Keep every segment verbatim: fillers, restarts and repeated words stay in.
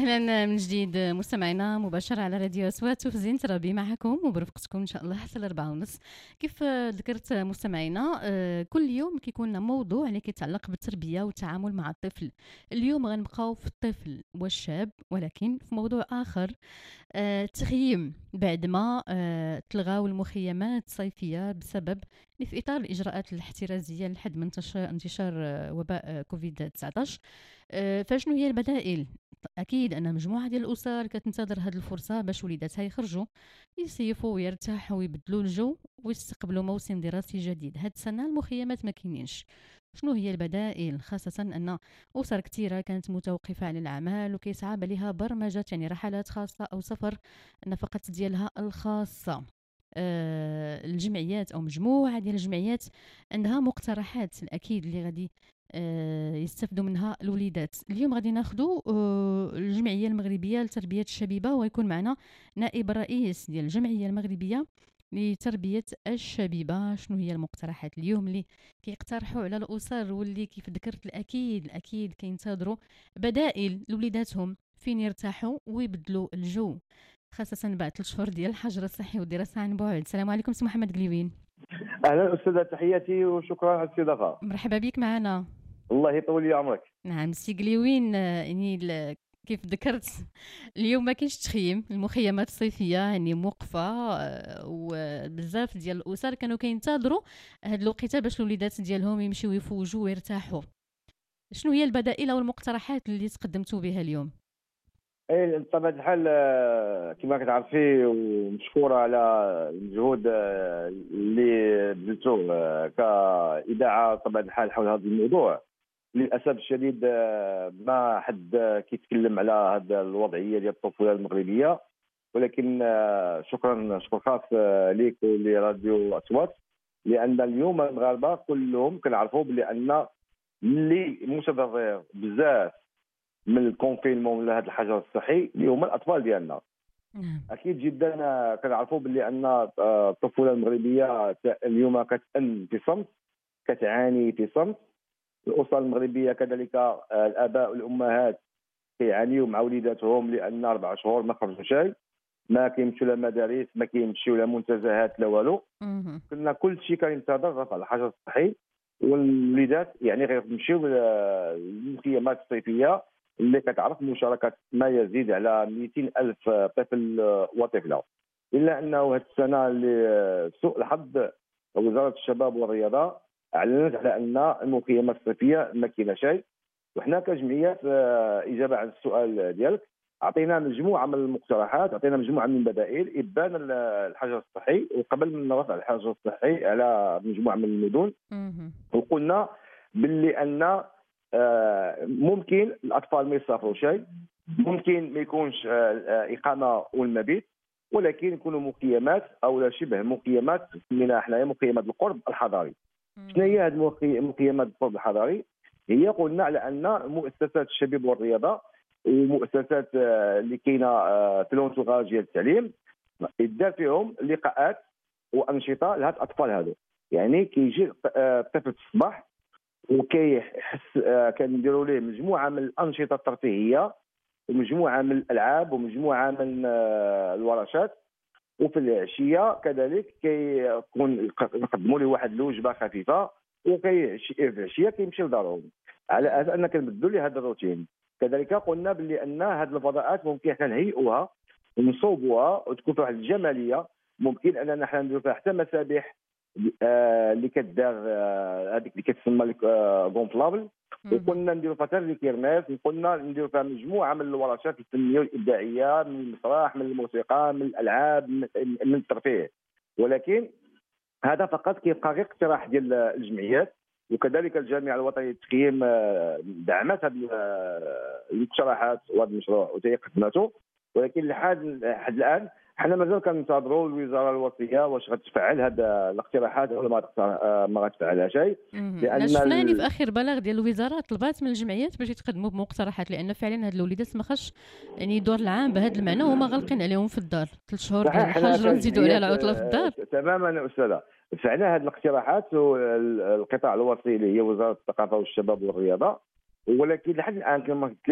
أهلا من جديد مستمعينا مباشرة على راديو أصوات وفي زين ترابي معكم وبرفقتكم إن شاء الله حتى الأربعة ونص. كيف ذكرت مستمعينا كل يوم كيكون لنا موضوع اللي كيتعلق بالتربية والتعامل مع الطفل. اليوم غنبقاو في الطفل والشاب ولكن في موضوع آخر، التخييم بعد ما تلغاو المخيمات الصيفية بسبب في إطار الإجراءات الاحترازية لحد من انتشار وباء كوفيد تسعة عشر. فشنو هي البدائل؟ اكيد ان مجموعه ديال الاسر كتنتظر هذه الفرصه باش وليداتها يخرجوا يصيفوا ويرتاحوا ويبدلوا الجو ويستقبلوا موسم دراسي جديد. هاد السنه المخيمات ما كاينينش. شنو هي البدائل؟ خاصه ان اسر كثيره كانت متوقفه عن الاعمال وكيصعب عليها برمجه يعني رحلات خاصه او سفر النفقات ديالها الخاصه. أه الجمعيات او مجموعه ديال الجمعيات عندها مقترحات الاكيد اللي غادي أه يستفدوا منها الوليدات. اليوم غادي ناخذوا أه الجمعيه المغربيه لتربيه الشبيبه ويكون معنا نائب رئيس ديال الجمعيه المغربيه لتربيه الشبيبه. شنو هي المقترحات اليوم اللي كيقترحوا على الاسر واللي كيف ذكرت الاكيد الاكيد كينتظروا بدائل لوليداتهم فين يرتاحوا ويبدلوا الجو، خاصة بعد ثلاث شهور ديال الحجر الصحي والدراسة عن بعد. السلام عليكم سي محمد قليوين. اهلا استاذه، تحياتي وشكرا على الاستضافه. مرحبا بك معنا. الله يطول لي عمرك. نعم سي قليوين، يعني كيف ذكرت اليوم ما كاينش تخييم، المخيمات الصيفيه يعني موقفه، وبزاف ديال الاسر كانوا كينتظروا هاد الوقيته باش الوليدات ديالهم يمشيو يفوجوا ويرتاحوا. شنو هي البدائل او المقترحات اللي تقدمتوا بها اليوم؟ اي بطبيعه الحال كما كتعرفي ومشكوره على المجهود اللي بذلتوه كاذاعه بطبيعه الحال حول هذا الموضوع. للاسف الشديد ما حد كيتكلم على هذه الوضعيه ديال الطفوله المغربيه، ولكن شكرا شكر خاص ليك ولراديو اصوات، لان اليوم المغاربه كلهم كنعرفوا بلي ان اللي متضرر بزاف من الكونفينمون ولا هذا الحجر الصحي اللي هما الاطفال ديالنا. اكيد جدا كنعرفوا باللي ان الطفوله المغربيه اليوم كتأن في صمت، كتعاني في صمت. الاسر المغربيه كذلك الاباء والامهات كيعانيوا مع وليداتهم لان اربع شهور ما خرجوا شيء، ما كيمشيو لا مدارس، ما كيمشيو لا منتزهات لا والو. كنا كل شيء كينتظر رفع الحجر الصحي والوليدات يعني غيمشيو للمخيمات الصيفيه اللي كتعرف مشاركه ما يزيد على مئتين ألف طفل وطفله. الا انه هذه السنه لسوء الحظ وزاره الشباب والرياضه اعلنت على ان المخيمات الصيفيه ما كاينه شيء. وحنا كجمعيات اجابه على السؤال ديالك اعطينا مجموعه من المقترحات، اعطينا مجموعه من البدائل ابان الحجر الصحي وقبل من رفع الحجر الصحي على مجموعه من المدن. وقلنا باللي ان ممكن الاطفال ما يسافروا شيء، ممكن ما يكونش اقامه والمبيت، ولكن يكونوا مخيمات او لا شبه مخيمات من حنايا مخيمات القرب الحضاري. شنو هي هذه المخيمات القرب الحضاري؟ هي قلنا على ان مؤسسات الشباب والرياضه ومؤسسات اللي كاينه في الانتوراج ديال التعليم يدار فيهم لقاءات وانشطه لهاد الاطفال هذو. يعني كيجي الطفل في الصباح وكيحس كنديروا ليه مجموعه من الانشطه الترفيهيه ومجموعه من الالعاب ومجموعه من الورشات، وفي العشيه كذلك كيكون نقدموا له واحد الوجبه خفيفه، وكي في العشيه كيمشي لدارهم على اساس ان كنبدلوا له هذا الروتين. كذلك قلنا باللي ان هذه الفضاءات ممكن حنا نهيئوها ونصوبوها وتكون فيها واحد الجماليه، ممكن اننا حنا نديروا فيها حتى مسابح اللي كدار هذيك اللي كتسمى غونفلابل، وقلنا نديروا فيها حتى الكيرماس، وقلنا نديروا فيها مجموعه من الورشات الفنيه والابداعيه من المسرح من الموسيقى من الالعاب من الترفيه. ولكن هذا فقط كيبقى غير اقتراح ديال الجمعيات، وكذلك الجامعه الوطنيه للتخييم دعمت هذه الاقتراحات وهذا المشروع وهي قدمته. ولكن لحد حد الان حنا مازال كننتظروا الوزاره الوصيه واش غتفعل هذه الاقتراحات ولا ما ما غتفعلها شيء. لان شفنا ال... في اخر بلاغ ديال الوزاره طلبات من الجمعيات باش يتقدموا بمقترحات، لان فعلا هاد الوليدات ما خاش يعني دور العام بهذا المعنى وهما غالقين عليهم في الدار ثلاث شهور ديال الحجر نزيدوا عليها العطله في الدار. تماما استاذه، فعلا هذه الاقتراحات والقطاع الوصي اللي هي وزاره الثقافه والشباب والرياضه، ولكن لحد الان كما قلت لك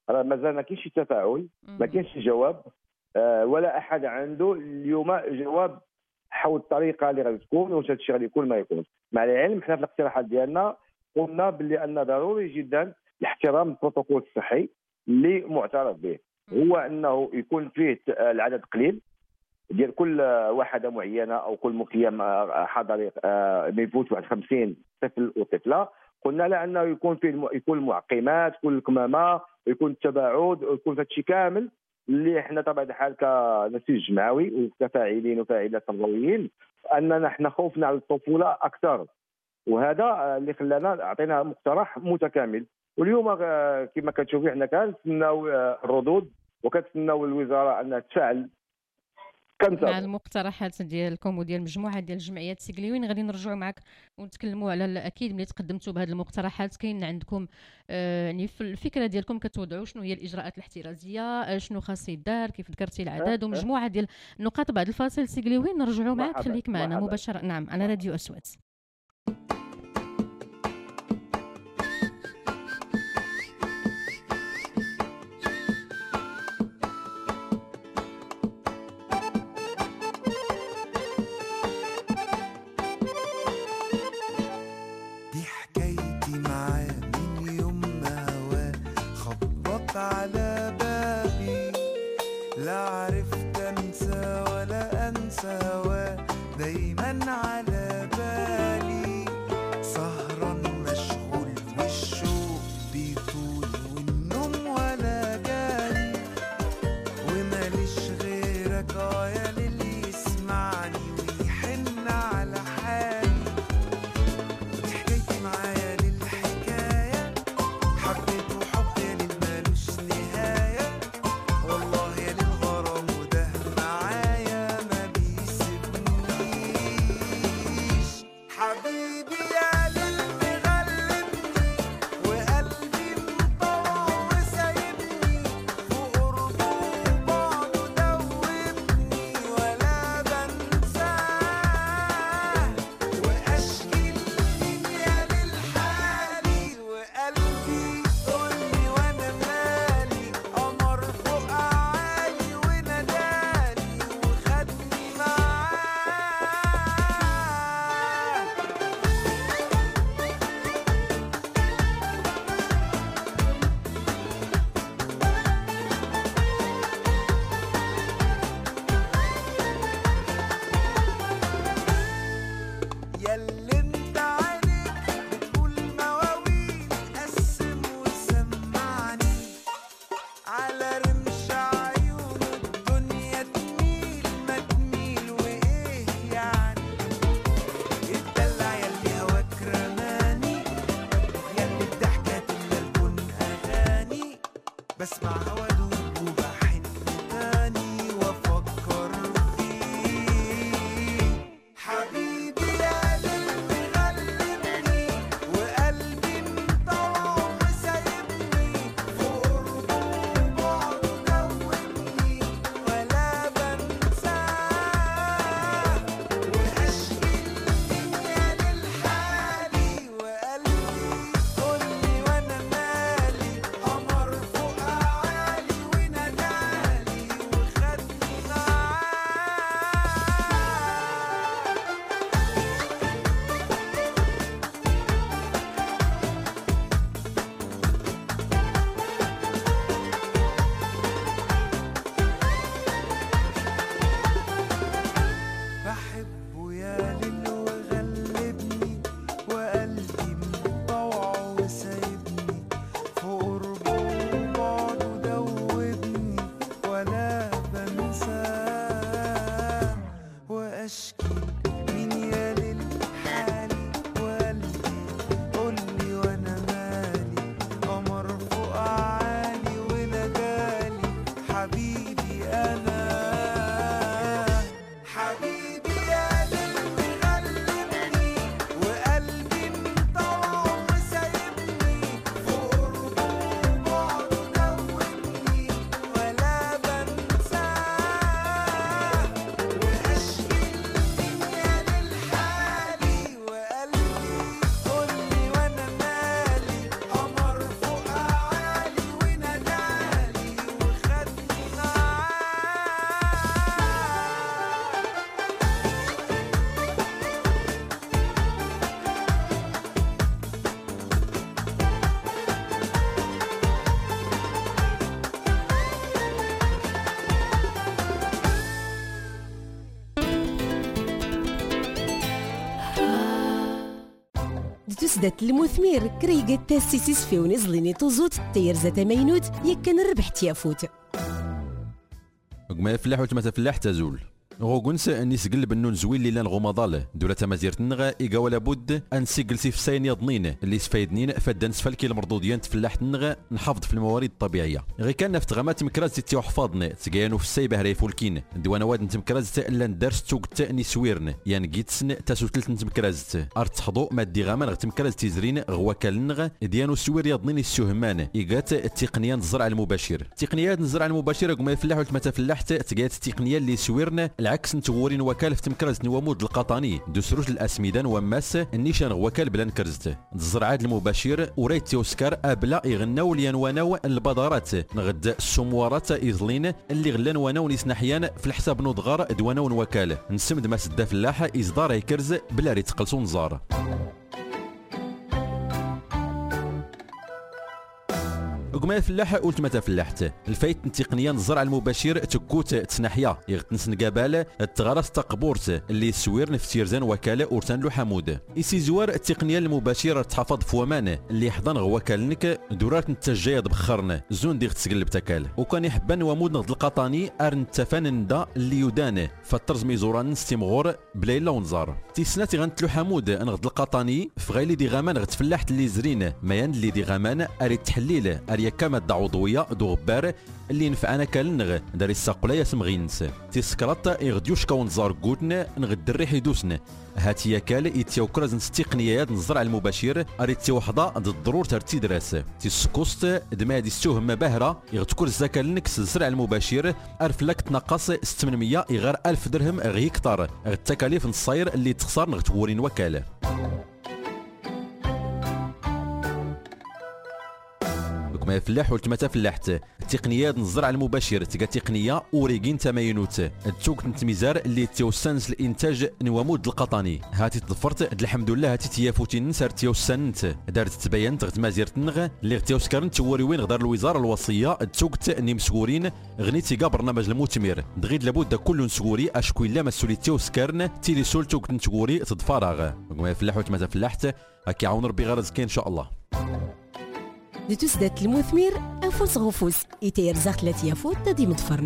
راه مازال ما كاينش شي تفاعل، ما مهم. كاينش شي جواب. آه، ولا احد عنده اليوم جواب حول الطريقه اللي غادي تكون واش هذا الشيء غادي يكون ما يكونش. مع العلم حنا في الاقتراحات ديالنا قلنا باللي ان ضروري جدا احترام البروتوكول الصحي اللي معترف به، هو انه يكون فيه ت- العدد قليل ديال كل وحده معينه او كل مخيم آه، حضري آه، ما يفوتش واحد خمسين طفل وطفله. قلنا لا انه يكون فيه الم- يكون المعقمات، يكون الكمامه، يكون التباعد، يكون هذا الشيء كامل اللي احنا طبعا الحال كنسيج جمعوي وكفاعلين وفاعلات تربويين اننا احنا خوفنا على الطفوله اكثر. وهذا آه، اللي خلانا اعطينا مقترح متكامل. واليوم آه، كما كتشوفي احنا كنتسناو آه، الردود وكنتسناو الوزاره انها تفعل مع كنتابعوا. المقترحات ديالكم وديال مجموعه ديال الجمعيات السيكليوين غادي نرجعوا معك ونتكلموا على ال- اكيد ملي تقدمتوا بهذه المقترحات كاين عندكم آه، يعني في الفكره ديالكم كتوضعوا شنو هي الاجراءات الاحترازيه، آه، شنو خاص يدار، كيف ذكرتي أه العدد أه ومجموعه ديال النقاط. بعد الفاصل سيكليوين نرجعوا معك، مرحبا خليك معنا مرحبا مباشره. نعم، على مرحبا. راديو أصوات. دي حكايتي معاه من يوم ما هواه خبط على بابي، لا عرفت انسى ولا انسى هواه دايما على بالي، سهران مشغول والشوق بيطول والنوم ولا جالي، وماليش غيرك اه يا للي يسمعني ويحن على حالي. حكايتي معايا للحكاية، حبيته حب يا ليل مالوش نهاية، والله يا للغرام وده معايا ما بيسيبنيش. حبيبي يا ليل مغلبني وقلبي مطوع وسايبني، في قربه وبعده دوبني، تسدات المثمير كريقة تاسيسيس في ونزليني توزوت تير زات مينوت يكن ربح تيافوت ما فلاح وتما فلاح تزول غوغونس اني سقل بنون زوين اللي لان غومضال دوله تمازيرت نغا ايغا ولا بد ان سيقل سيف ساين يضنين اللي سفايدنين فدان سفالكي المردوديان تفلاح نغا نحافظ في الموارد الطبيعيه غير كان في تغامات مكراز تي وحفاظنا تقيانو في السايبه هراي فولكين دوانا واد نتمكراز تا الا ندرس توق تاني سويرن يعني جيتسن تاسو ثلث نتمكراز ارت تحضو مادي غامان غ تمكراز تيزرين غواكال نغا ديانو سوير يضنين السهمان ايغات التقنيه الزرع المباشر تقنيات الزرع المباشر كما يفلاح وتما تفلاحت تقيات التقنيه اللي سويرن العكس نتغورين وكاله في تمكرز نوامود القطاني دوسروج الاسميدان وماس النيشان وكال بلا نكرزت الزرعات المباشر وريت تيوسكار ابلا يغناو لينواناو البادرات نغد السموارات ايزلين اللي غلان واناو نسنحيان في الحساب نضغار دواناو وكاله نسمد ما سدا فلاحه اصدار يكرز بلا ريت تقلصو نزار وكما فلاح قلت متى فلاحت الفايت التقنيه الزرع المباشر تكوت تسنحيا يغتنسن قباله التغرس تقبورت اللي سوير نفتيرزان وكاله اورتان لو حمود يسي زوار التقنيه المباشره تحافظ فوامان اللي حضن وكالنك دورات نتجايا بخرن زون ديغ تسقلب تكال وكان يحبان ومود نغد القطاني ارن تفان دا اللي يدان فالترز ميزوران نستمغور بلا الا ونزار تيسناتي غنتلو حمود نغد القطاني فغايلي دي غامان غد فلاحت اللي زرين ميان اللي دي غامان اري تحليل اري كما عضويه دو غبار اللي نفعنا كالنغ داري الساقلا يسمغينس تيسكرات يغديوش كون زار قوتنا نغد الريح يدوسنا هاتيا كال يتيوكرز نستقنيات الزرع المباشر اريتي وحده ضد الضرور ترتي دراس تيسكوست دمادي السهم باهره يغتكر زكالنكس الزرع المباشر ارف لك تنقص ثمانمية غير ألف درهم غي كتر التكاليف نصير اللي تخسر نغتورين وكاله ما فلاح وتما فلاحت تقنيات الزرع المباشر تلقى تقنيه اوريغين تماينوت التوك نتميزار اللي توسنس الانتاج نوامود القطني هاتي تظفرت الحمد لله هاتي تيافوتين نسار تيوسنت دارت تبين تغت مازيرت نغ اللي تيوسكرن توري وين غدار الوزاره الوصيه التوك ني مسكورين غنيتي كا برنامج المثمر دغيد لابد كل نسكوري اشكو الا مسؤوليه تيوسكرن تيلي سول توك نتوري تضفراغ ما فلاح وتما فلاحت هكا عاون ربي غير زكي ان شاء الله دي تسدات المثمر أنفوس غفوس إتير زاخلات يافوت تدي متفرن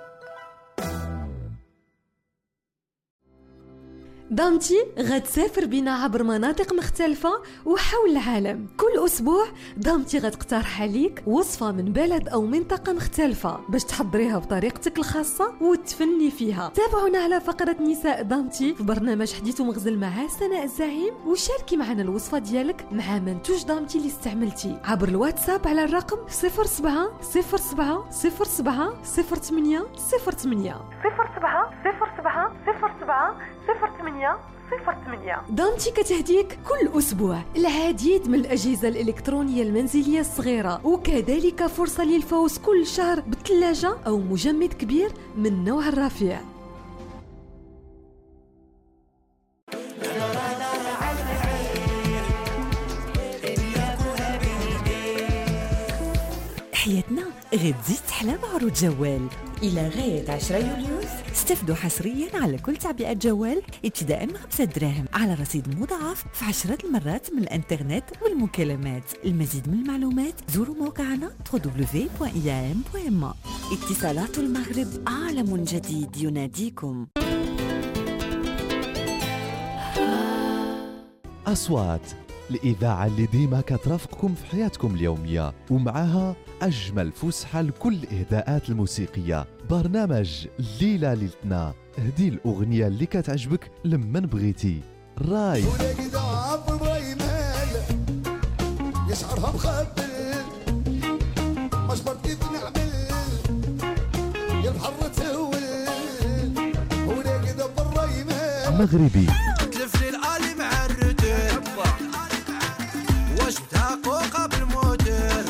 دامتي غتسافر بنا عبر مناطق مختلفة وحول العالم. كل أسبوع دامتي غتقترح عليك وصفة من بلد أو منطقة مختلفة باش تحضريها بطريقتك الخاصة وتفني فيها. تابعونا على فقرة نساء دامتي في برنامج حديث ومغزل مع سناء الزعيم وشاركي معنا الوصفة ديالك مع منتوج دامتي اللي استعملتي عبر الواتساب على الرقم صفر سبعة صفر سبعة صفر سبعة صفر ثمانية صفر ثمانية صفر سبعة صفر سبعة صفر سبعة صفر ثمانية صفر ثمانية. دامتي كتهديك كل أسبوع العديد من الأجهزة الإلكترونية المنزلية الصغيرة وكذلك فرصة للفوز كل شهر بثلاجة أو مجمد كبير من نوع الرفيع. حياتنا غير تزيد تحلى مع عروض جوال. إلى غاية عشرة يوليوز استفدوا حصريا على كل تعبئة جوال ابتداء من خمسة دراهم على رصيد مضاعف في عشرة المرات من الانترنت والمكالمات. المزيد من المعلومات زوروا موقعنا دبليو دبليو دبليو دوت إي إيه إم دوت إم. اتصالات المغرب عالم جديد يناديكم. أصوات الإذاعة اللي ديما كترافقكم في حياتكم اليومية ومعها أجمل فسحة لكل الإهداءات الموسيقية. برنامج ليلة ليلتنا، هدي الأغنية اللي كتعجبك لمن بغيتي. راي يشعرها مخبل مجبر كيف نعمل يا البحر تهول هنا كده بالراي مال مغربي تلف لي الآلي مع الرتب واش تحقق بالموتر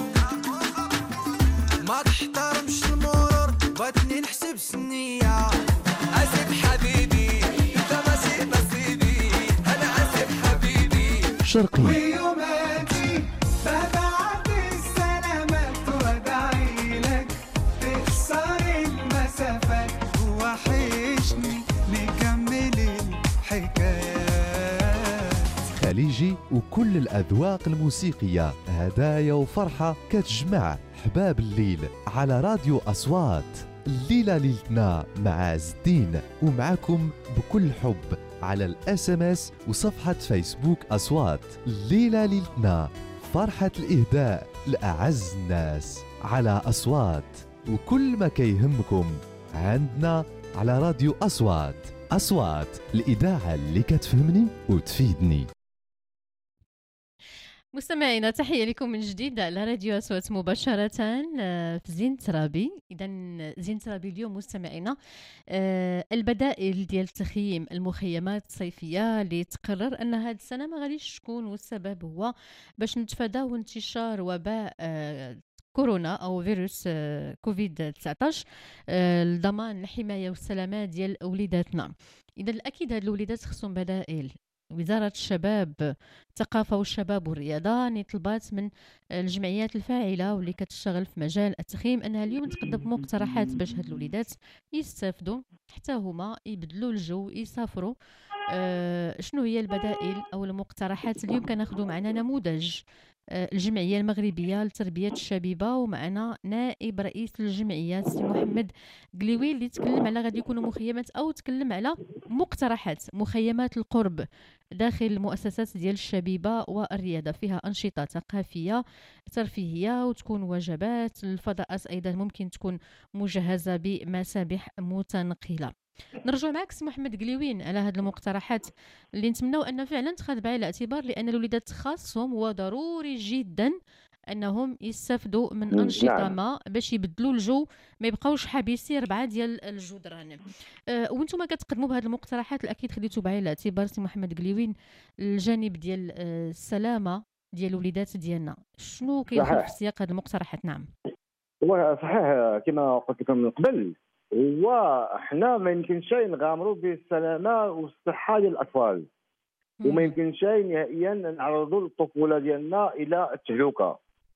ما تحترمش المرور بغيتني نحسب سنية اسف حبيبي انت ماشي نصيبي انا اسف حبيبي شرقي ويوماتي ببعت السلامات وادعي لك تكسر المسافات وحشني نكمل الحكايات. خليجي جي وكل الأذواق الموسيقية، هدايا وفرحة كتجمع حباب الليل على راديو أصوات. الليلة ليلتنا مع عز الدين، ومعكم بكل حب على الاس ام اس وصفحة فيسبوك أصوات. الليلة ليلتنا، فرحة الإهداء لأعز الناس على أصوات، وكل ما كيهمكم عندنا على راديو أصوات. أصوات، الإذاعة اللي كتفهمني وتفيدني. مستمعينا، تحية لكم من جديد على راديو أصوات مباشرة آه، في زين ترابي. إذا زين ترابي اليوم مستمعينا آه، البدائل ديال تخييم المخيمات الصيفية اللي تقرر أن هذه السنة ما غاديش تكون، والسبب هو باش نتفاداو انتشار وباء آه، كورونا أو فيروس آه، كوفيد تسعطاش آه، لضمان الحماية والسلامة ديال وليداتنا. إذا الأكيد هاد الوليدات خصهم بدائل. وزارة الشباب الثقافة والشباب والرياضة يعني طلبات من الجمعيات الفاعلة واللي كتشتغل في مجال التخييم أنها اليوم تقدم مقترحات باش هاد الوليدات يستافدوا حتى هما يبدلوا الجو يسافروا. أه شنو هي البدائل أو المقترحات؟ اليوم كناخذوا معنا نموذج أه الجمعية المغربية لتربية الشبيبة، ومعنا نائب رئيس الجمعية سي محمد قليوي اللي تكلم على غادي يكونوا مخيمات أو تكلم على مقترحات مخيمات القرب داخل المؤسسات ديال الشبيبة والرياضة، فيها أنشطة ثقافية ترفيهية وتكون وجبات. الفضاءات أيضا ممكن تكون مجهزة بمسابح متنقلة. نرجع معك سي محمد قليوين على هذه المقترحات اللي نتمنوا أن فعلا تخاذ بعين الاعتبار، لأن الوليدات خاصهم وضروري جدا انهم يستافدوا من انشطه نعم. ما باش يبدلوا الجو، ما يبقاوش حابسين ربعه ديال الجدران. أه وانتم كتقدموا بهذه المقترحات الاكيد خديتوا بعين الاعتبار سي محمد قليوين الجانب ديال أه السلامه ديال الوليدات ديالنا. شنو كيدخل صحيح. في سياق هذه المقترحات؟ نعم هو صحيح كما قلت لكم من قبل، هو احنا ما يمكنش نغامروا بالسلامه والصحه ديال الاطفال، وما يمكنش نهائيا نعرضوا الطفوله ديالنا الى التهلكه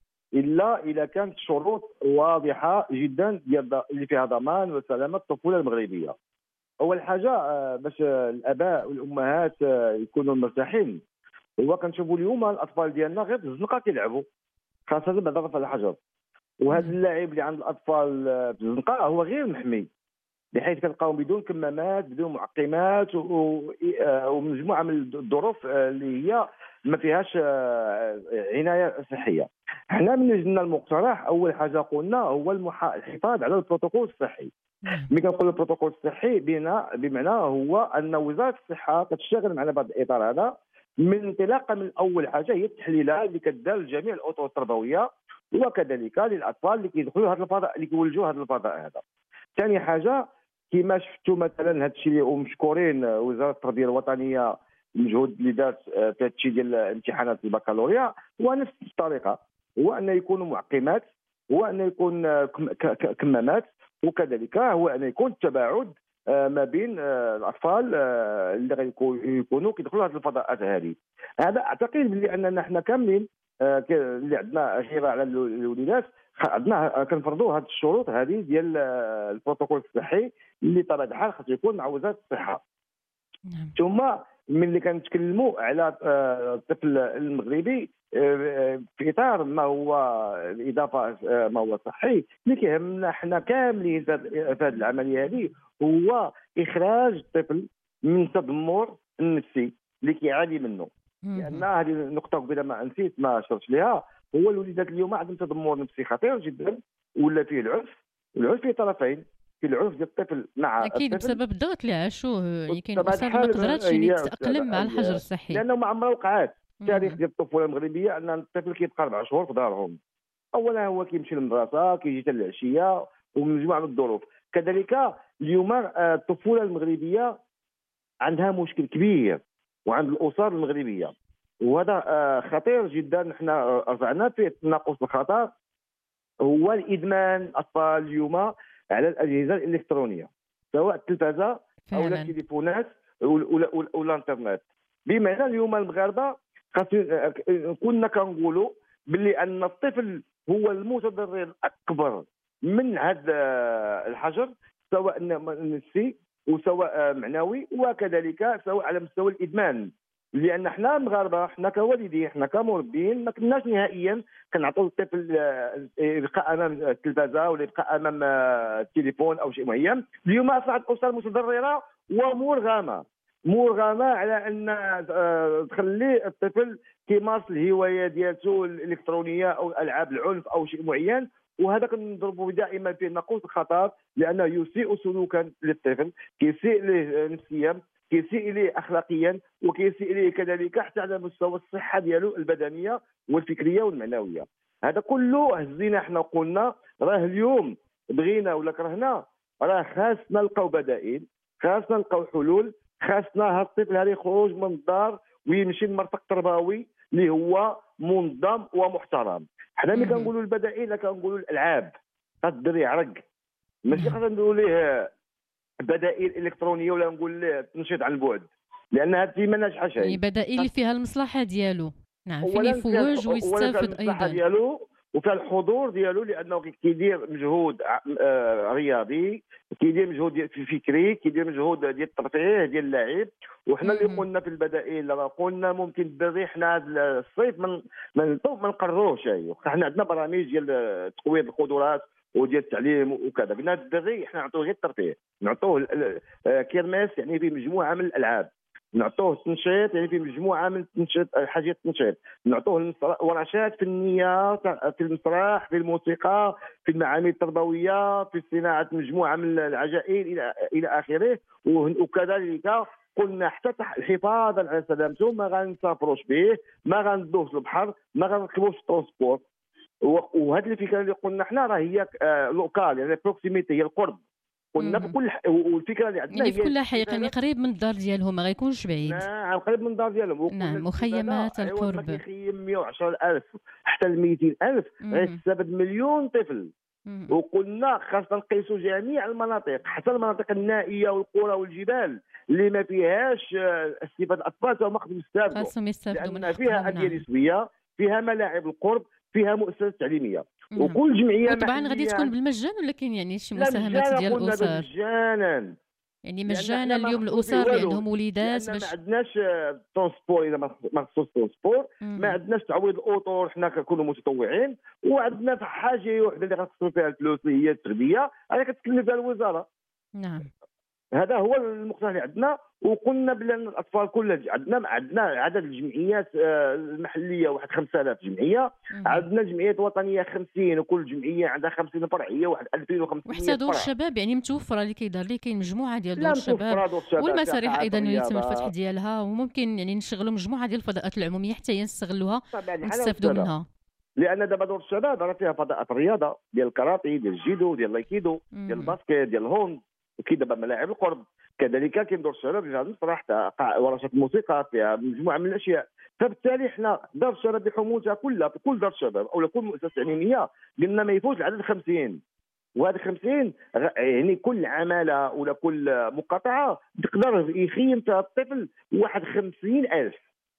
الا اذا كانت شروط واضحه جدا ديال اللي فيها ضمان وسلامه الطفوله المغربيه. اول حاجه آه، باش الاباء والامهات آه، يكونوا مرتاحين، هو كنشوفوا اليوم الاطفال ديالنا غير في الزنقه كيلعبوا، خاصه بعد في الحجر. وهذا اللاعب اللي عند الاطفال آه، في الزنقه هو غير محمي، بحيث كنلقاهم بدون كمامات بدون معقمات و- و- آه، ومجموعه من الظروف آه، اللي هي ما فيهاش آه، عنايه صحيه. حنا من لجنا المقترح اول حاجه قلنا هو المحا- الحفاظ على البروتوكول الصحي. ملي كنقول البروتوكول الصحي بنا بمعنى هو ان وزاره الصحه كتشتغل معنا بهذا الاطار هذا، من انطلاقا من اول حاجه هي التحليلات اللي كدار لجميع الاطر التربويه وكذلك للاطفال اللي كيدخلوا هذا الفضاء اللي كيولجوا هذا الفضاء هذا. ثاني حاجه كما شفتوا مثلا هذا الشيء ومشكورين وزاره التربيه الوطنيه المجهود اللي دارت آه، في هذا الشيء ديال امتحانات البكالوريا، هو نفس الطريقه، هو ان يكونوا معقمات، هو ان يكون آه، كم- ك- ك- كمامات، وكذلك هو ان يكون التباعد آه، ما بين آه، الاطفال آه، اللي غيكونوا كيدخلوا هذه الفضاءات هذه. هذا اعتقد بلي اننا احنا كاملين آه، ك- اللي عندنا غيره على الو- الوليدات خ- عندنا آه، كنفرضوا هذه الشروط هذه ديال آه، البروتوكول الصحي اللي طبعا الحال خاص يكون مع وزاره الصحه. نعم ثم ملي كنتكلموا على آه، الطفل المغربي آه، في اطار ما هو الاضافه آه، ما هو صحي، اللي كيهمنا حنا كاملين في هذه العمليه هذه هو اخراج الطفل من التذمر النفسي اللي كيعاني منه. لان هذه النقطه قبيله ما نسيت ما اشرت لها، هو الوليدات اليوم عندهم تذمر نفسي خطير جدا، ولا فيه العنف، العنف في طرفين، في العنف ديال الطفل مع اكيد الطفل بسبب الضغط اللي عاشوه، يعني كاين طبعاً اسر ما الحال قدراتش يعني هي- تتاقلم مع الحجر الصحي. لانه ما عمره وقعات مم. التاريخ ديال الطفوله المغربيه ان الطفل كيبقى اربع شهور في دارهم. اولا هو كيمشي للمدرسه كيجي حتى العشيه ومجموعه من الظروف. كذلك اليوم آه، الطفوله المغربيه عندها مشكل كبير وعند الاسر المغربيه، وهذا آه، خطير جدا. احنا رفعنا فيه تناقص الخطر، هو الادمان الاطفال اليوم على الاجهزه الالكترونيه، سواء التلفزه او فعلا التليفونات ولا ولا- ولا الانترنت. بمعنى اليوم المغاربه خاص كنا كنقولوا باللي ان الطفل هو المتضرر الاكبر من هذا الحجر، سواء نفسي وسواء معنوي، وكذلك سواء على مستوى الادمان. لان حنا مغاربه، حنا كوالدين، حنا كمربين ما كناش نهائيا كنعطوا الطفل آه، يبقى امام التلفازه ولا يبقى امام آه، التليفون او شيء معين. اليوم اصبحت الاسر متضرره ومرغمه مرغمه على ان آه، تخلي الطفل كيمارس الهوايه ديالته الالكترونيه او العاب العنف او شيء معين، وهذا كنضربوا دائما فيه نقوص الخطر، لانه يسيء سلوكا للطفل، كيسيء له نفسيا، كيسيء اليه اخلاقيا، وكيسيء اليه كذلك حتى على مستوى الصحه ديالو البدنيه والفكريه والمعنويه. هذا كله هزينا احنا وقلنا راه اليوم بغينا ولا كرهنا راه خاصنا نلقاو بدائل، خاصنا نلقاو حلول، خاصنا هذا الطفل هذا يخرج من الدار ويمشي لمرفق تربوي اللي هو منظم ومحترم. حنا ملي كنقولوا البدائل كنقولوا الالعاب، خاص الدري يعرق، ماشي خاصنا نقولوا ليه بدائل الكترونيه ولا نقول له تنشيط عن البعد، لان هذه ما ناجحاش. يعني بدائل اللي فيها المصلحه ديالو، نعم، فين أولاً يفوج فيها- ويستافد أولاً فيها المصلحة ايضا. ديالو وفيها الحضور ديالو، لانه كيدير مجهود آه، رياضي، كيدير مجهود ديال- في فكري، كيدير مجهود ديال الترفيه ديال اللاعب. وحنا اللي مم. قلنا في البدائل راه قلنا ممكن الدري حنا هذا الصيف من من ما نقرروش، ايوا حنا عندنا برامج ديال تقويه القدرات وديال التعليم وكذا. قلنا الدري حنا نعطوه غير الترفيه، نعطوه ال- ال- آه، كيرماس يعني فيه مجموعه من الالعاب، نعطوه التنشيط يعني فيه مجموعه من التنشيط حاجات التنشيط، نعطوه المسرح- ورشات فنيه في المسرح، في الموسيقى، في المعامل التربويه، في صناعه مجموعه من العجائز الى الى اخره. وهن- وكذلك قلنا حتى تح- الحفاظ على سلامته ما غنسافروش به، ما غندوش البحر، ما غنركبوش الترونسبور. وهذه الفكره اللي قلنا حنا راه هي آه، لوكال، يعني بروكسيميتي، هي القرب. قلنا مم. بكل ح... والفكره اللي عندنا يعني في هي كل حي، يعني الاستفادة. قريب من الدار ديالهم، ما غيكونش بعيد. نعم قريب من الدار ديالهم. وقلنا نعم، الاستفادة مخيمات عوض ما القرب. كيخيم مئة وعشرة ألف حتى ل مئتين ألف مم. غيستافد مليون طفل. مم. وقلنا خاصنا نقيسوا جميع المناطق، حتى المناطق النائيه والقرى والجبال اللي ما فيهاش آه، استفاده الاطفال فهم خاصهم يستافدوا، خاصهم يستافدوا من لان فيها حقهم. انديه نعم. نسبيه، فيها ملاعب القرب، فيها مؤسسات تعليميه. نعم. وكل جمعيه وطبعا غادي محلية تكون بالمجان، ولا كاين يعني شي لا مساهمات مجانا، ديال قلنا الاسر؟ مجانا، يعني لأن مجانا إحنا ما اليوم نخصو فيه الاسر اللي والو. عندهم وليدات لان ما باش. عندناش آه، ترونسبور، اذا ما ما خصوش ترونسبور، مم. ما عندناش تعويض الاطر، حنا كنكونوا متطوعين، وعندنا في حاجه وحده اللي غنخصصوا فيها الفلوس اللي هي التربيه، هذه كتكلف فيها الوزاره. نعم. هذا هو المقترح اللي عندنا. وقلنا بان الاطفال كلها عندنا عندنا عدد الجمعيات آه، المحليه واحد خمسة آلاف جمعيه، مم. عندنا جمعيات وطنيه خمسين، وكل جمعيه عندها خمسين فرعيه، واحد ألفين وخمسمئة وحتى دور فرع. الشباب يعني متوفره اللي كيدار لي، كاين مجموعه ديال لا دور الشباب متوفرة دور الشباب، والمسارح فيها ايضا اللي تم الرياضة. الفتح ديالها، وممكن يعني نشغلوا مجموعه ديال الفضاءات العموميه حتى ينستغلوها طبعا ونستافدوا على منها. لان دابا دور الشباب راه فيها فضاءات الرياضه ديال الكاراتي، ديال الجيدو، ديال اللايكيدو، مم. ديال الباسكت، ديال الهوند، وكاين دابا ملاعب القرب. كذلك كاين دور الشباب فيها المسرح، قاع- ورشات الموسيقى، فيها مجموعه من الاشياء. فبالتالي حنا دار الشباب بحمولتها كلها في كل دار شباب او كل مؤسسه تعليميه قلنا ما يفوتش العدد خمسين. وهذا خمسين غ- يعني كل عماله ولا كل مقاطعه تقدر يخيم فيها الطفل واحد خمسين ألف،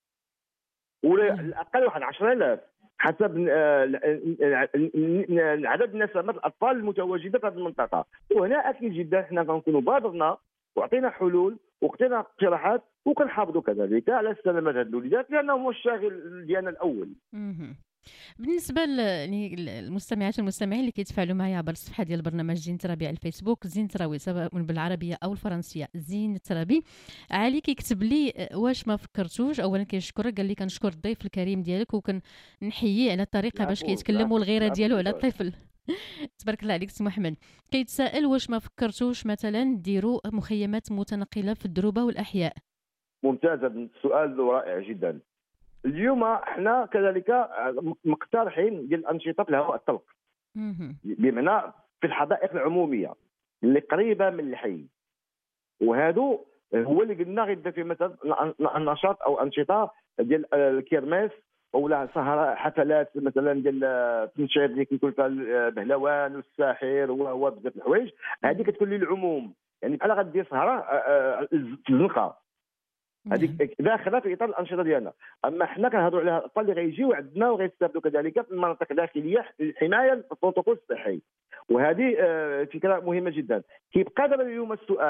ولا مم. الاقل واحد عشرة آلاف حسب آه، ال- ال- ال- عدد نسمات الاطفال المتواجده في هذه المنطقه. وهنا اكيد جدا احنا غنكونوا بادرنا وعطينا حلول وعطينا اقتراحات، وكنحافظوا كذلك على سلامه هذه الوليدات لانه هو الشاغل ديالنا الاول. مهم. بالنسبه ل- يعني المستمعات والمستمعين اللي كيتفاعلوا معايا عبر الصفحه ديال البرنامج زين ترابي على الفيسبوك، زين تراوي سواء بالعربيه او الفرنسيه زين ترابي. علي كيكتب لي آه، واش ما فكرتوش، اولا كنشكرك، قال لي كنشكر الضيف الكريم ديالك وكنحييه على الطريقه باش العفو، كيتكلم العفو، والغيره العفو، ديالو على العفو. الطفل. تبارك الله عليك سي محمد. كيتسائل واش ما فكرتوش مثلا ديروا مخيمات متنقله في الدروبه والاحياء؟ ممتاز، هذا السؤال رائع جدا. اليوم احنا كذلك مقترحين ديال الانشطه في الهواء الطلق، مهم. بمعنى في الحدائق العموميه اللي قريبه من الحي. وهذا هو اللي قلنا غيبدا فيه مثلا النشاط او انشطه ديال الكرماس ولا سهره حفلات مثلا ديال التنشيط اللي كيكون فيها البهلوان والساحر وهو بزاف الحوايج. هذه كتكون للعموم، يعني بحال غدير سهره في الزنقه، هذيك داخله في اطار الانشطه ديالنا. اما حنا كنهضروا على الاطفال اللي غيجيو عندنا وغيستافدوا كذلك في المناطق الداخليه للحمايه البروتوكول الصحي. وهذه آه، فكره مهمه جدا. كيبقى دابا اليوم السؤال،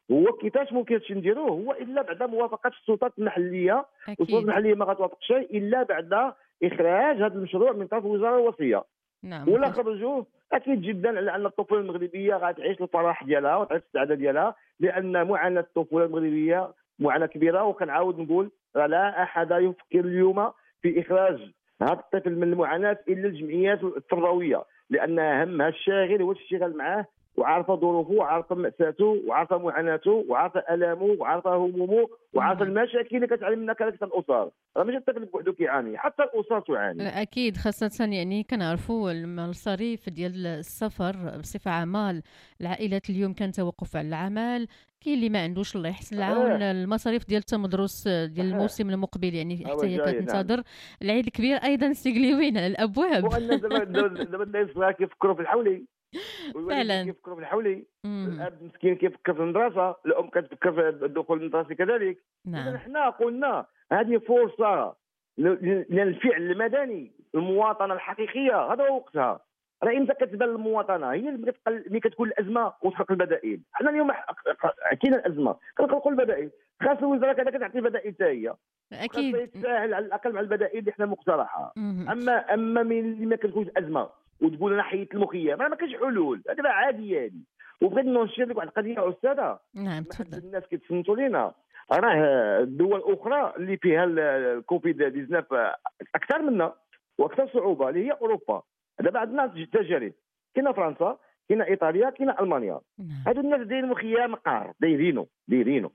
هو كيفاش ممكن شي نديروه هو الا بعد موافقه السلطات المحليه. السلطات اكيد. المحليه ما غتوافقش الا بعد اخراج هذا المشروع من طرف الوزاره الوصيه. نعم. ولا خرجوه اكيد جدا على ان الطفوله المغربيه غتعيش الفرح ديالها وتعيش السعاده ديالها، لان معاناه الطفوله المغربيه معاناه كبيره. وكنعاود نقول راه لا احد يفكر اليوم في اخراج هذا الطفل من المعاناه الا الجمعيات التربويه، لان همها الشاغل هو الاشتغال معاه، وعارفه ظروفه وعارفه مأساته وعارفه معاناته وعارفه الامه وعارفه همومه وعارفه المشاكل اللي كتعاني منها كذلك الاسر. راه ماشي الطفل بوحدو كيعاني، حتى الاسر تعاني. اكيد، خاصه يعني كنعرفوا المصاريف ديال السفر بصفه عامه. العائلات اليوم كان توقف على العمل، كاين اللي ما عندوش الله يحسن العون. المصاريف ديال التمدرس ديال الموسم المقبل يعني حتى هي كتنتظر. العيد الكبير ايضا سيقليوين على الابواب. والناس دابا الناس كيفكروا في الحولي، فعلا كيفكروا في الحولي. الاب مسكين كيفكر في المدرسه، الام كتفكر في الدخول المدرسي كذلك. نعم. حنا قلنا هذه فرصه للفعل المدني، المواطنه الحقيقيه، هذا هو وقتها. راه امتى كتبان المواطنه هي اللي كتكون الازمه وتخلق البدائل. حنا اليوم كاينه الازمه كنخلقوا البدائل، خاص الوزاره كذا كتعطي بدائل حتى هي. اكيد يتساهل على الاقل مع البدائل اللي حنا مقترحها. اما اما من اللي ما كتكونش ازمه وتقول انا حيدت المخيم، راه ما كاينش حلول، هذه راه عاديه هذه. وبغيت ننشر لك واحد القضيه استاذه. نعم تفضل. الناس كيتصنتوا لينا، راه الدول الاخرى اللي فيها الكوفيد تسعة عشر اكثر منا واكثر صعوبه اللي هي اوروبا. دابا عندنا تجارب، كاينه فرنسا، كاينه ايطاليا، كاينه المانيا. هادو الناس دايرين مخيم قار، دايرينو دايرينو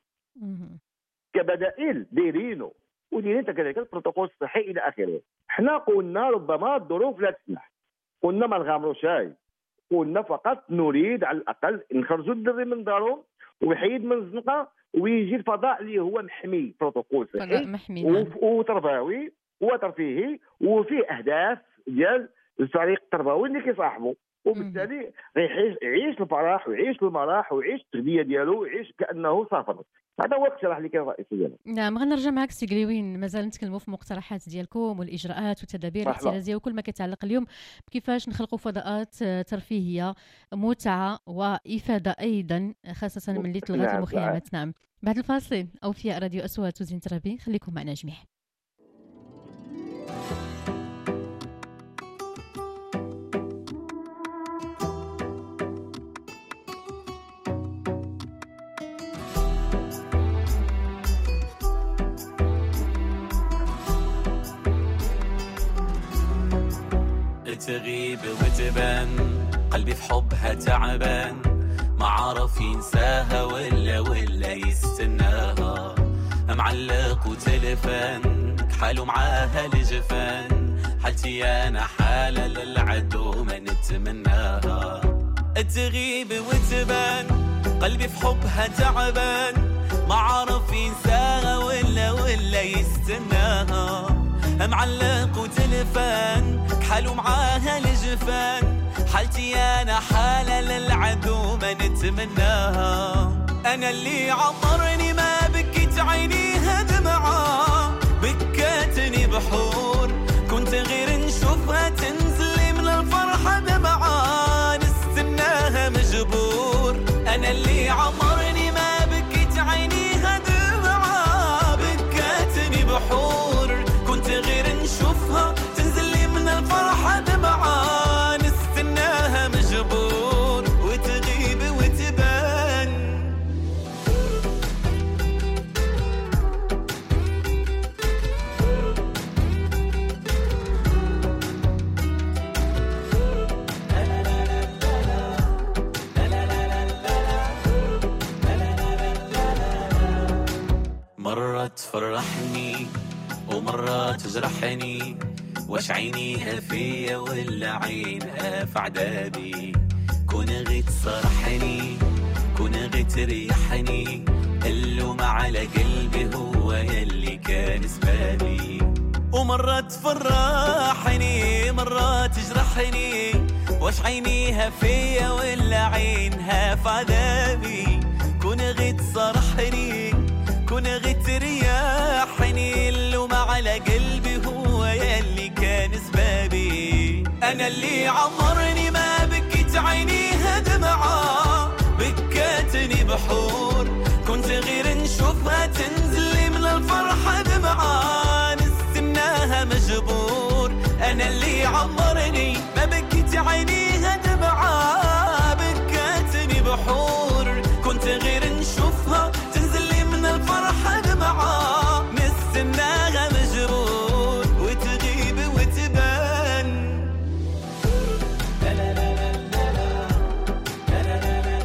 كبدائل، دايرينو ودايرين كذلك البروتوكول الصحي الى اخره. حنا قلنا ربما الظروف لا تسمح، قلنا ما نغامروش هاي، قلنا فقط نريد على الاقل نخرجوا الدري من دارهم ويحيد من الزنقه ويجي الفضاء اللي هو محمي، بروتوكول صحي محمي وتربوي وترفيهي وفيه اهداف ديال الفريق التربوي اللي كيصاحبه، وبالتالي غيعيش يعيش الفرح ويعيش المرح ويعيش التربيه ديالو ويعيش كانه سافر. هذا هو الاقتراح اللي كان رئيسي ديالنا. نعم، غنرجع معك سي قليوين، مازال نتكلموا في المقترحات ديالكم والاجراءات والتدابير الاحترازيه وكل ما كيتعلق اليوم بكيفاش نخلقوا فضاءات ترفيهيه متعه وافاده ايضا، خاصه من اللي تلغات المخيمات. نعم. بعد الفاصل اوفياء راديو اصوات وزين ترابي، خليكم معنا جميع. تغيب وتبان قلبي في حبها تعبان، ما عرف ينساها ولا ولا يستناها، معلق وتلفان حاله معاها الجفان، حالتي انا حالة للعدو ما نتمناها. تغيب وتبان قلبي في حبها تعبان، ما عرف ينساها ولا ولا يستناها، معلق وتلفان حالو معاها الجفان، حالتي انا حالة للعدو ما نتمناها. انا اللي عمرني ما بكيت عينيها دمعة، بكاتني بحور كنت غير نشوفها تنزلي من الفرحة دمعة، نستناها مجبور. انا اللي عمرني ما بكيت عينيها دمعة، بكاتني بحور كنت غير نشوفها تنزلي من الفرحة دمعة، نستناها مجبور وتغيب وتبان. مرة تفرحني ومرة تجرحني، واش عينيها فيا ولا عينها في عذابي، كون غي تصرحني كون غي تريحني، اللوم على قلبي هو يلي كان سبابي. ومرة تفرحني مرة تجرحني، واش عينيها فيا ولا عينها في عذابي، كون غي تصرحني كون غي تريحني، اللوم على قلبي هو يلي كان سبابي. انا اللي عمرني ما بكيت عينيها دمعة، بكاتني بحور، كنت غير نشوفها تنزلي من الفرحة دمعة، نستناها مجبور، أنا اللي عمرني ما بكيت عينيها دمعة، بكتني بحور، كنت غير نشوفها تنزلي من الفرحة دمعة، نستناها مجبور وتغيب وتبان. لا لا لا لا لا لا لا لا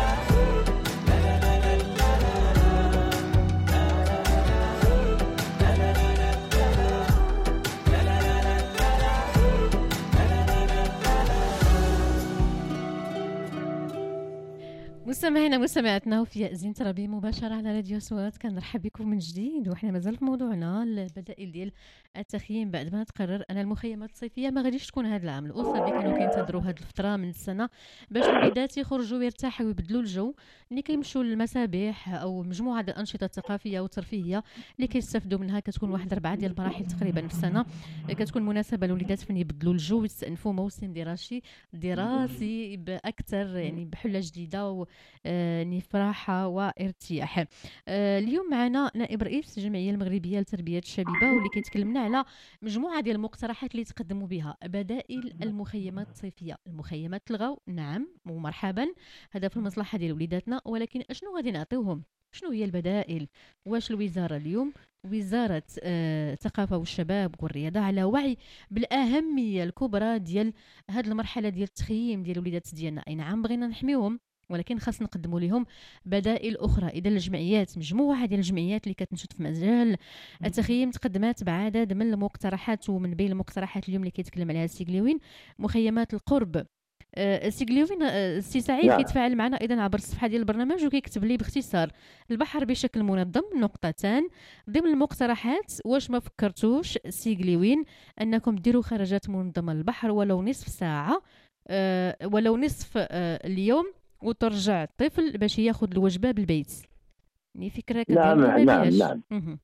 مستمعينا مستمعاتنا وفي زينة ربي مباشرة على راديو صوت، كنرحب بكم من جديد، وحنا مازال في موضوعنا البدائل ديال التخييم بعد ما تقرر ان المخيمات الصيفيه ما غاديش تكون هذا العام. الاسر اللي كانوا كينتظروا هذه الفتره من السنه باش الوليدات يخرجوا ويرتاحوا ويبدلوا الجو، اللي كيمشوا للمسابح او مجموعه ديال الانشطه الثقافيه والترفيهيه اللي كيستافدوا منها، كتكون واحد اربعه ديال المراحل تقريبا في السنه، كتكون مناسبه للوليدات فين يبدلوا الجو ويستأنفوا موسم دراسي دراسي باكثر يعني بحله جديده و يعني فرحه وارتياح. آه اليوم معنا نائب رئيس الجمعيه المغربيه لتربيه الشبيبه، واللي كيتكلمنا على مجموعه ديال المقترحات اللي تقدموا بها بدائل المخيمات الصيفيه. المخيمات تلغاو نعم ومرحبا، هذا في المصلحه ديال وليداتنا، ولكن اشنو غادي نعطيوهم؟ شنو هي البدائل؟ واش الوزاره اليوم وزاره آه الثقافه والشباب والرياضه على وعي بالاهميه الكبرى ديال هذه المرحله ديال التخييم ديال الوليدات ديالنا؟ اي نعم بغينا نحميوهم، ولكن خاص نقدموا لهم بدائل اخرى. اذا الجمعيات مجموعه ديال الجمعيات اللي كتنشط في مجال التخييم تقدمات بعدد من المقترحات، ومن بين المقترحات اليوم اللي كيتكلم عليها السي قليوين مخيمات القرب. السي قليوين السي سعيد نعم. كيتفاعل معنا اذا عبر الصفحه ديال البرنامج وكيكتب لي باختصار: البحر بشكل منظم نقطتان ضمن المقترحات. واش ما فكرتوش سي قليوين انكم ديروا خرجات منظمه للبحر ولو نصف ساعه أه ولو نصف أه اليوم، وترجع الطفل باش ياخذ الوجبه بالبيت؟ يعني فكره نعم كديروا نعم نعم.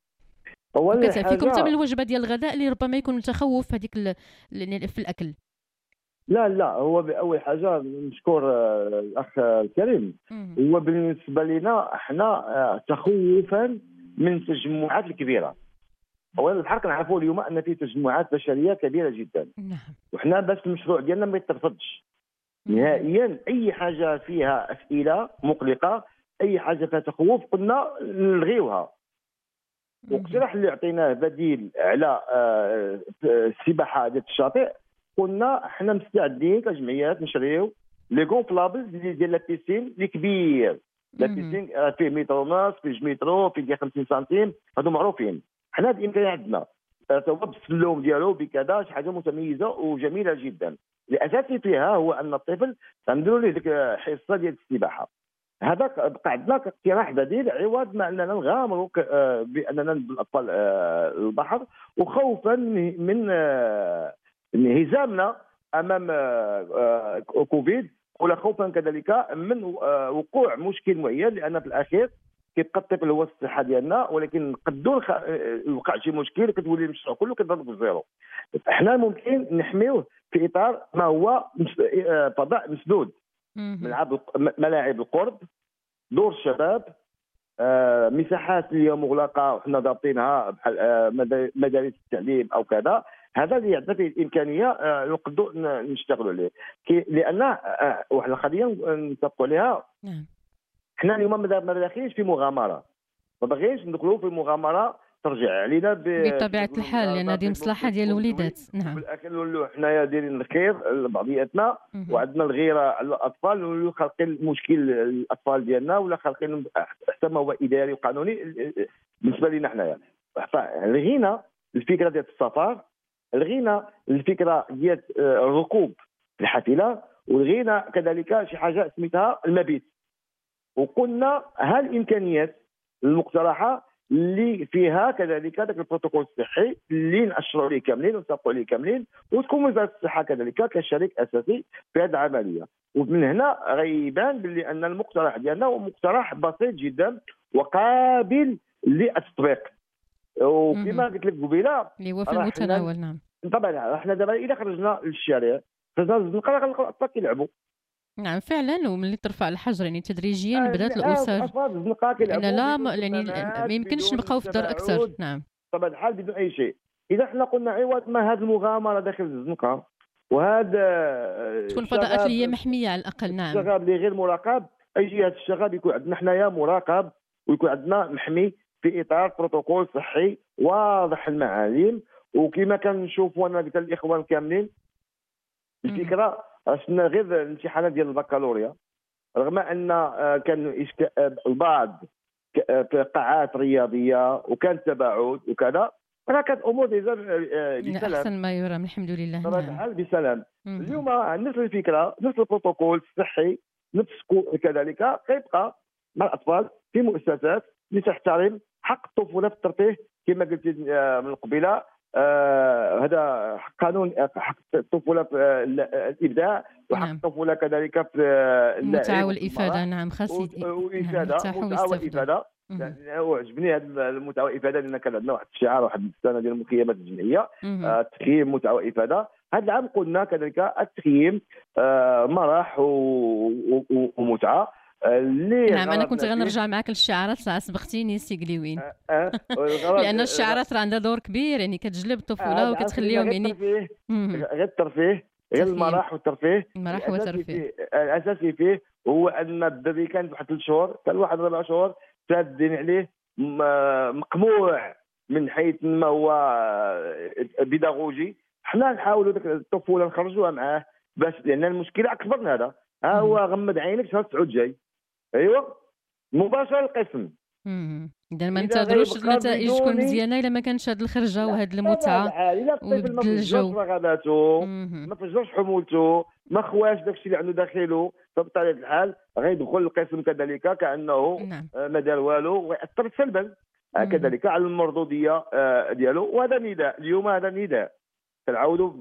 اول كتعفيكم حتى من الوجبه ديال الغداء اللي ربما يكون متخوف هذيك في الاكل. لا لا هو بأول حاجة نشكر آه، الأخ الكريم. هو بالنسبة لنا احنا آه، تخوفا من التجمعات الكبيرة. أولا الحق نعرفوا اليوم أن في تجمعات بشرية كبيرة جدا. نعم. وحنا بس المشروع ديالنا ما يترفضش نهائيا. أي حاجة فيها أسئلة مقلقة، أي حاجة فيها تخوف قلنا نلغيوها. واقتراح اللي عطيناه بديل على آه، السباحة ديال الشاطئ، قلنا احنا مستعدين كجمعيات نشريو لي غونفلابل ديال لا بيسين اللي كبير. لا بيسين فيه متر ونص، فيه مترو، فيه خمسين سنتيم، هادو معروفين. حنا هاد الامكانيه عندنا سواء بالسلوم ديالو بكذا، شي حاجه متميزه وجميله جدا. الاساسي فيها هو ان الطفل نديروا ليه ديك الحصه ديال السباحه. هذا بقى عندنا كاقتراح بديل، عوض ما اننا نغامروا باننا نبدل الاطفال البحر، وخوفا من انهزامنا امام كوفيد، ولا خوفا كذلك من وقوع مشكل معين، لان في الاخير كيبقى الطفل هو الصحه ديالنا، ولكن نقدروا يوقع شي مشكل كتولي المشروع كله كيضرب بالزيرو. احنا ممكن نحميوه في اطار ما هو فضاء مسدود، ملعب ملاعب القرب، دور الشباب، آه، مساحات اللي مغلقه وحنا ضابطينها بحال آه، مدارس التعليم او كذا. هذا اللي عندنا فيه الامكانيه آه، نقدروا نشتغلوا عليه، لان آه، واحد القضيه نتفقوا عليها. نعم. حنا اليوم ما داخلينش في مغامره، ما بغيش ندخلوا في مغامره ترجع علينا بطبيعه الحال، لان هذه مصلحه ديال الوليدات. نعم. في الاخر نولوا حنايا دايرين الخير لبعضياتنا، وعندنا الغيره على الاطفال، نولوا خالقين مشكل الاطفال ديالنا، ولا خالقين حتى ما هو اداري وقانوني بالنسبه لنا حنايا. لغينا الفكره ديال السفر، لغينا الفكره ديال الركوب في الحافله، ولغينا كذلك شي حاجه سميتها المبيت. وقلنا ها الامكانيات المقترحه اللي فيها كذلك ذاك البروتوكول الصحي اللي نأشروا عليه كاملين ونتفقوا عليه كاملين، وتكون وزاره الصحه كذلك كشريك اساسي في هذه العمليه. ومن هنا غيبان باللي ان المقترح ديالنا هو مقترح بسيط جدا وقابل للتطبيق. وكما قلت لك قبيله اللي هو في المتناول. نعم. طبعا احنا دابا اذا خرجنا للشارع خرجنا للزنقه الاطفال كيلعبوا، نعم فعلا، وملي ترفع الحجر يعني تدريجيا بدات آه، الاسر، اطفال الزنقه كيلعبوا لان لا بدون م- يعني كمامات، ما يمكنش بدون نبقاو في الدار اكثر. تباعد، نعم. بطبيعه الحال بدون اي شيء. اذا حنا قلنا عوض ما هذه المغامره داخل الزنقه وهذا آه، تكون فضاءات اللي هي الشغب محميه على الاقل. نعم. الشغب اللي غير مراقب، اي هذا الشغب يكون عندنا حنايا مراقب ويكون عندنا محمي في اطار بروتوكول صحي واضح المعالم. وكما كنشوفوا انا قلت الاخوان كاملين، الفكره شفنا غير الامتحانات ديال البكالوريا، رغم ان آه، كان إشك- آه، البعض ك- آه، في قاعات رياضيه وكان تباعد وكذا، راه كانت امور ديجا آه، من بسلام احسن ما يرام الحمد لله. بطبيعه نعم. الحال بسلام. مهم. اليوم نفس الفكره، نفس البروتوكول الصحي، نفس كو- كذلك كيبقى مع الاطفال في مؤسسات اللي تحترم حق الطفوله في الترفيه كما قلت آه، من قبيله. آه هذا قانون آه، حق الطفوله في آه، ال- آه، الابداع، وحق نعم. الطفوله كذلك في آه، اللعب المتعه وفي والافاده. المرح نعم خاص و- يت- وافاده، نعم يرتاحوا متعه ويستافدوا. وافاده. مهم. يعني وعجبني هذا المتعه والافاده لان كان عندنا واحد الشعار واحد السنه ديال المخيمات الجمعيه، مهم. آه، التخييم متعه وافاده. هذا العام قلنا كذلك التخييم آه، مرح و- و- ومتعه آه، اللي نعم انا كنت غرضنا فيه- غنرجع معك للشعارات، ساعه سبقتيني سي قليوين. آه، آه، والغرض- لان الشعارات راه عندها دور كبير، يعني كتجلب الطفوله هذا وكتخليهم غير يعني. الترفيه، مهم. غير الترفيه، غير تخييم. المرح والترفيه. المرح الاساسي والترفيه. فيه الاساسي فيه هو ان الدري كان واحد ثلاث شهور، كان واحد ربع شهور شادين عليه م- مقموع من حيث ما هو آه، بيداغوجي. حنا نحاولوا ديك الطفوله نخرجوها معاه باش، لان المشكله اكبر من هذا. ها هو غمض عينك شهر تسعود جاي، ايوا مباشره القسم. مهم. اذا ما إذا ننتظروش غيبقى النتائج تكون بدون- مزيانه الا ما كانش هاد الخرجه وهاد طبعاً المتعه الحال، الا الطفل ما ويبدل فجرش الجو. رغباته، مهم. ما فجرش حمولته، ما خواش داكشي اللي عنده داخله، فبطبيعه الحال غيدخل القسم كذلك كانه نعم. آه، ما دار والو، ويأثر سلبا آه، مم. كذلك على المردوديه آه، ديالو. وهذا نداء اليوم، هذا نداء كنعاودوا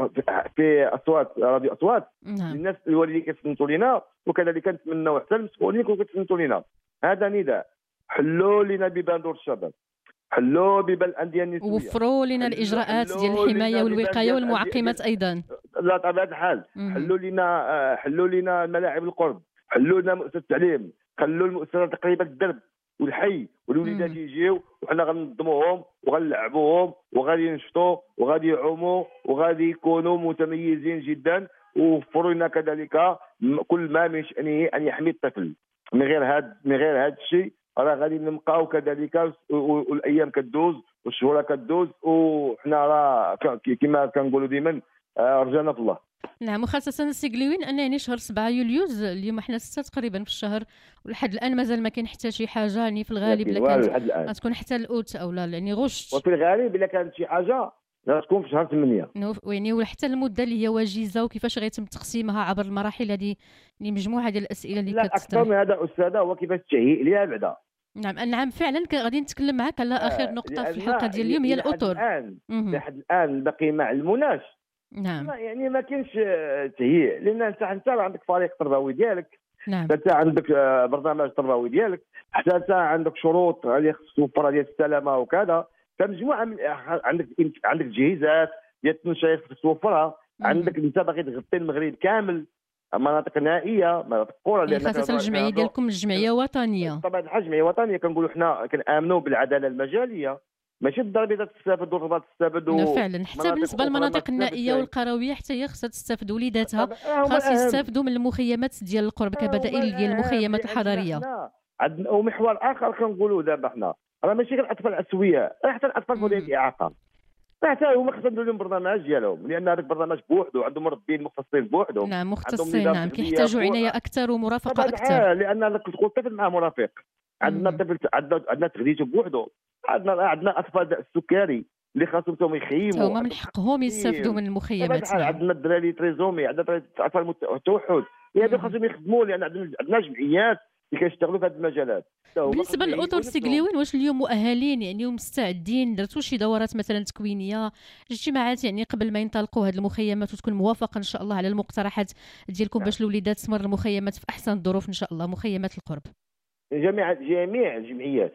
في اصوات راديو اصوات نعم. للناس الوالدين كيتصنتوا لنا، وكذلك نتمنوا حتى المسؤولين يكونوا كيتصنتوا لنا. هذا نداء، حلوا لنا بيبان دور الشباب، حلوا بيبان الانديه النسويه، وفروا لنا حلوا- الاجراءات ديال حلوا الحمايه لنا والوقايه ديال- والمعقمات ديال- ايضا. لا طبيعه الحال. مهم. حلوا لنا آه، حلوا لنا ملاعب القرب، حلوا لنا مؤسسه التعليم، خلوا المؤسسات قريبه الدرب والحي والوليدات مم. يجيو، وحنا غننظموهم وغنلعبوهم وغادي ينشطوا وغادي يعوموا وغادي يكونوا متميزين جدا. ووفروا لنا كذلك م- كل ما من شأنه ان يحمي الطفل. من غير هذا من غير هذا الشيء راه غادي نبقاو كذلك و- و- والايام كدوز والشهور كدوز، وحنا راه ك- كما كنقولوا ديما آه، رجعنا في الله. نعم، وخاصة سي قليوين أن يعني شهر سبعة يوليوز اليوم احنا ستة تقريبا في الشهر، ولحد الآن مازال ما كاين حتى شي حاجة، يعني في الغالب لكن إلا والو كانت لحد الان، غتكون حتى الأوت أو لا، يعني غشت وفي الغالب الا كانت شي حاجه غتكون في شهر ثمانية. نوف- يعني وحتى المدة اللي هي وجيزة وكيفاش غيتم تقسيمها عبر المراحل هذه، يعني مجموعة ديال الأسئلة اللي لا اكثر كتطرح. من هذا استاذه هو كيفاش التهيئ ليها بعدا. نعم نعم فعلا ك- غادي نتكلم معك على آخر نقطة في الحلقة ديال اليوم هي لحد الأطر. الان مهم. لحد الان باقي ما علموناش. نعم ما- يعني ما كاينش آه، تهيئ، لان انت انت راه عندك فريق تربوي ديالك، نعم انت عندك آه، برنامج تربوي ديالك، حتى انت عندك شروط اللي خصك توفرها ديال السلامه وكذا. فمجموعه من عندك عندك تجهيزات ديال التنشيط خصك توفرها. مم. عندك انت باغي تغطي المغرب كامل، مناطق نائيه، مناطق قرى، يعني لأن خاصة الجمعية ديالكم الجمعية وطنية. طبعا الحاجه جمعيه وطنيه كنقولوا حنا كنامنوا بالعداله المجاليه، ماشي بالضرب اذا تستافد والرباط تستافد لا و... فعلا، حتى مناطق بالنسبة أخرى ما للمناطق تستافدش النائية شيء. والقروية حتى هي خصها تستافد وليداتها، طبعاً هما خاص الأهم. يستافدوا من المخيمات ديال القرب كبدائل هما ديال المخيمات الأهم، الحضرية. لأن حنا عندنا ومحور اخر كنقولوا دابا حنا راه ماشي غير الاطفال الاسوياء، راه حتى الاطفال مم. ذوي الاعاقه راه حتى هما خصهم يديروا لهم برنامج ديالهم، لان هذاك البرنامج بوحدو عندهم مربين مختصين بوحدهم. نعم عندهم مختصين، نظام نعم تغذية كيحتاجوا بوح- عناية أكثر ومرافقة طبعا أكثر. الحال، لان هذاك تقول الطفل مع مرافق. عندنا مم. طفل عندنا عندنا تغذيته بوحدو، عندنا عندنا اطفال السكري اللي خاصهم توم يخيموا. تا هما من عندهم حقهم يستافدوا من طبعا المخيمات. الحال نعم. عندنا الدراري تريزومي، عندنا دراري اطفال مت- التوحد، هادو مم. خاصهم يخدموا، لان عندنا عندنا جمعيات اللي كيشتغلوا في هذه المجالات. تا هما بالنسبه خاصهم للاطر يعيشوا سي نفسهم. قليوين، واش اليوم مؤهلين يعني ومستعدين؟ درتوا شي دورات مثلا تكوينيه، اجتماعات يعني قبل ما ينطلقوا هذه المخيمات وتكون موافقه ان شاء الله على المقترحات ديالكم نعم. باش الوليدات تمر المخيمات في احسن الظروف ان شاء الله، مخيمات القرب؟ جميع جميع الجمعيات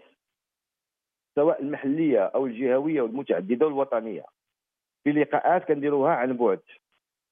سواء المحليه او الجهويه والمتعدده والوطنيه في لقاءات كنديروها عن بعد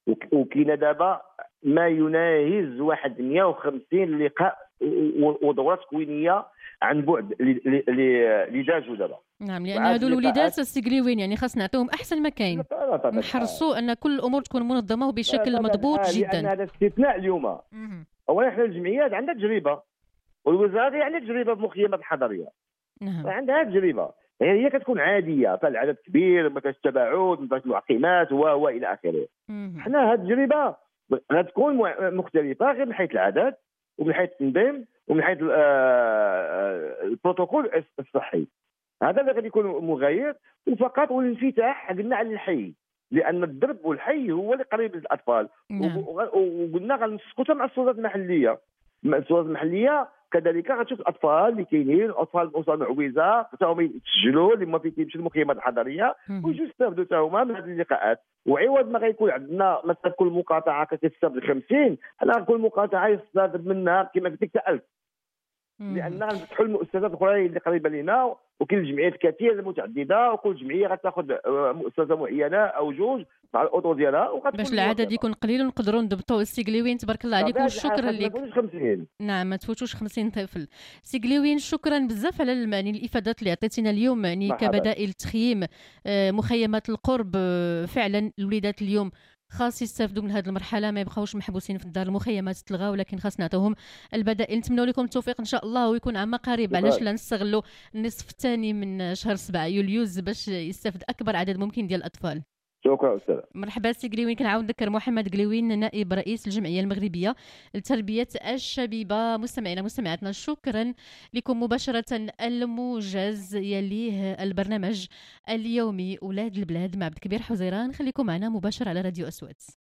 وك- وكاين دابا ما يناهز واحد مئة وخمسين لقاء و- و- ودورات تكوينيه عن بعد اللي اللي اللي دازوا دابا. نعم، لان وعاد هادو الوليدات اللقاءات- السجليوين يعني خاص نعطيهم احسن ما كاين، لا، طبعاً الحال. نحرصوا ان كل الامور تكون منظمه وبشكل طبعاً مضبوط الحال، لان جدا. هذا استثناء اليوم. مهم. اولا احنا الجمعيات عندها تجربه، والوزاره عندها تجربه بمخيمات الحضريه، نعم. عندها تجربه. يعني هي كتكون عاديه، فالعدد كبير، ما كاينش تباعد، ما كاينش معقمات و و الى اخره. مهم. حنا هذه التجربه غتكون مع- مختلفه غير من حيث العدد ومن حيث التنظيم ومن حيث ال- آه، البروتوكول الصحي. هذا اللي غادي يكون مغاير، وفقط والانفتاح قلنا على الحي، لان الدرب والحي هو اللي قريب للاطفال. نعم. وغ- وقلنا غنسقطها مع السلطات المحليه. مع السلطات المحليه كذلك غتشوف الاطفال اللي كاينين، اطفال الاسر المعوزه حتى هما يتسجلوا اللي ما فيه كيمشي المخيمات الحضريه مهم. ويجوا يستافدوا حتى هما من هذه اللقاءات. وعوض ما غيكون عندنا مثلا كل مقاطعه كتستافد خمسين، حنا كل مقاطعه يستافد منها كما قلت لك حتى ألف، مهم. لان غنفتحوا المؤسسات الاخرى اللي قريبه لنا، وكاين الجمعيات كثيره متعدده، وكل جمعيه غتاخذ آه، مؤسسه معينه او جوج مع الاطر ديالها وغتكون باش العدد موظفة. يكون قليل ونقدروا نضبطوا السجليوين. تبارك الله عليكم بطبيعة الحال وشكرا خاصنا ما لك. يكونوش خمسين. نعم، ما تفوتوش خمسين طفل. سجليوين شكرا بزاف على الم- يعني الافادات اللي عطيتينا اليوم، يعني مرحبا. كبدائل تخييم آه، مخيمات القرب. آه، فعلا الوليدات اليوم خاص يستافدوا من هذه المرحله، ما يبقاوش محبوسين في الدار، المخيمات تلغى، ولكن خاص نعطوهم البدائل. نتمنوا لكم التوفيق ان شاء الله، ويكون عام قريب. شكراً. علاش لا نستغلوا النصف الثاني من شهر سبعة يوليوز باش يستافد اكبر عدد ممكن ديال الاطفال. شكرا استاذ. مرحبا سي قليوين. كنعاود نذكر محمد قليوين نائب رئيس الجمعيه المغربيه لتربيه الشبيبه. مستمعينا مستمعاتنا، شكرا لكم. مباشره الموجز يليه البرنامج اليومي اولاد البلاد مع عبد الكبير حزيران. خليكم معنا مباشر على راديو اسود.